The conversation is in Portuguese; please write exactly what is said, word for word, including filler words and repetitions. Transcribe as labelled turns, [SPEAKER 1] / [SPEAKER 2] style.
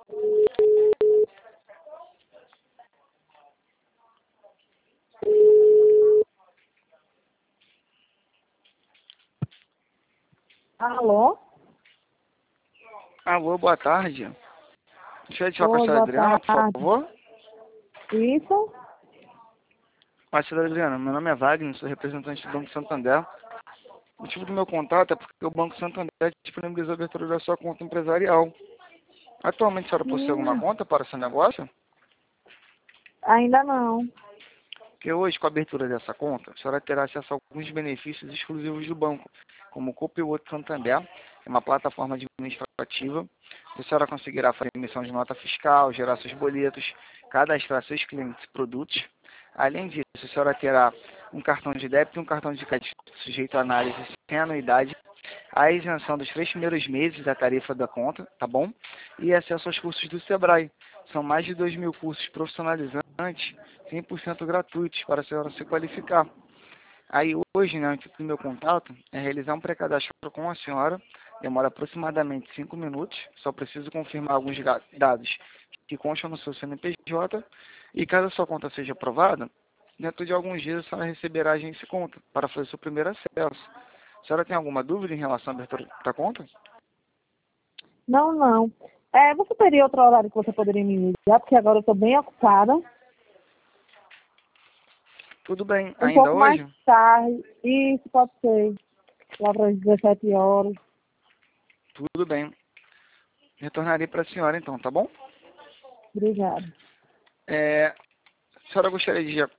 [SPEAKER 1] Alô?
[SPEAKER 2] Alô, boa tarde. Deixa eu te falar com a
[SPEAKER 1] Oi,
[SPEAKER 2] senhora
[SPEAKER 1] boa
[SPEAKER 2] Adriana, por
[SPEAKER 1] tarde.
[SPEAKER 2] favor.
[SPEAKER 1] Isso?
[SPEAKER 2] Oi, senhora Adriana, meu nome é Wagner, sou representante do Banco Santander. O motivo do meu contato é porque o Banco Santander disponibilizou a abertura da sua conta empresarial. Atualmente, a senhora possui alguma
[SPEAKER 1] Hum,
[SPEAKER 2] conta para o seu negócio?
[SPEAKER 1] ainda não.
[SPEAKER 2] Porque hoje, com a abertura dessa conta, a senhora terá acesso a alguns benefícios exclusivos do banco, como o Copilot Santander, que é uma plataforma administrativa. A senhora conseguirá fazer emissão de nota fiscal, gerar seus boletos, cadastrar seus clientes e produtos. Além disso, a senhora terá um cartão de débito e um cartão de crédito sujeito a análise sem anuidade, a isenção dos três primeiros meses da tarifa da conta, tá bom? E acesso aos cursos do Sebrae. São mais de dois mil cursos profissionalizantes, cem por cento gratuitos para a senhora se qualificar. Aí hoje, né, o intuito do meu contato é realizar um pré-cadastro com a senhora, demora aproximadamente cinco minutos, só preciso confirmar alguns ga- dados que constam no seu C N P J, e caso a sua conta seja aprovada, dentro de alguns dias a senhora receberá a agência conta para fazer seu primeiro acesso. A senhora tem alguma dúvida em relação à abertura da conta?
[SPEAKER 1] Não, não. É, você teria outro horário que você poderia me ligar, porque agora eu estou bem ocupada.
[SPEAKER 2] Tudo bem,
[SPEAKER 1] Um
[SPEAKER 2] ainda
[SPEAKER 1] pouco mais
[SPEAKER 2] hoje?
[SPEAKER 1] tarde. Isso pode ser. Lá para as dezessete horas.
[SPEAKER 2] Tudo bem. Retornarei para a senhora então, tá bom?
[SPEAKER 1] Obrigada.
[SPEAKER 2] É, a senhora gostaria de